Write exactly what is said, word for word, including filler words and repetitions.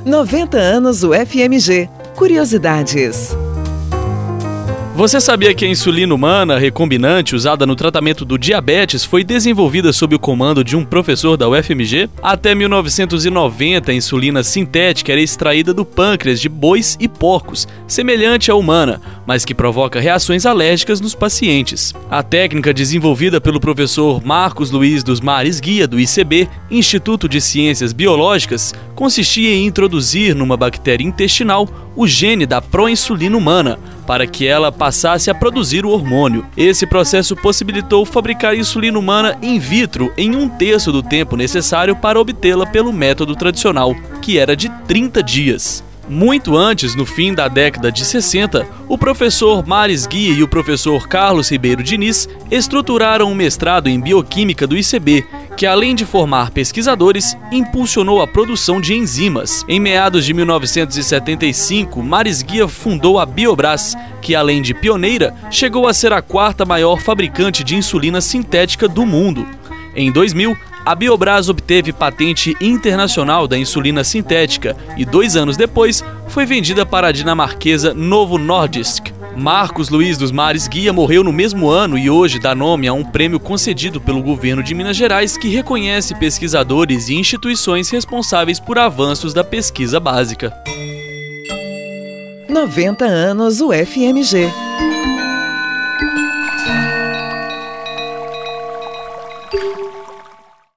noventa anos U F M G. Curiosidades. Você sabia que a insulina humana recombinante usada no tratamento do diabetes foi desenvolvida sob o comando de um professor da U F M G? Até mil novecentos e noventa, a insulina sintética era extraída do pâncreas de bois e porcos, semelhante à humana, mas que provoca reações alérgicas nos pacientes. A técnica desenvolvida pelo professor Marcos Luiz dos Mares Guia, do I C B, Instituto de Ciências Biológicas, consistia em introduzir numa bactéria intestinal o gene da proinsulina humana, para que ela passasse a produzir o hormônio. Esse processo possibilitou fabricar insulina humana in vitro em um terço do tempo necessário para obtê-la pelo método tradicional, que era de trinta dias. Muito antes, no fim da década de sessenta, o professor Mares Guia e o professor Carlos Ribeiro Diniz estruturaram um mestrado em bioquímica do I C B, que além de formar pesquisadores, impulsionou a produção de enzimas. Em meados de mil novecentos e setenta e cinco, Mares Guia fundou a Biobras, que além de pioneira, chegou a ser a quarta maior fabricante de insulina sintética do mundo. Em dois mil, a Biobras obteve patente internacional da insulina sintética e dois anos depois foi vendida para a dinamarquesa Novo Nordisk. Marcos Luiz dos Mares Guia morreu no mesmo ano e hoje dá nome a um prêmio concedido pelo governo de Minas Gerais que reconhece pesquisadores e instituições responsáveis por avanços da pesquisa básica. noventa anos U F M G.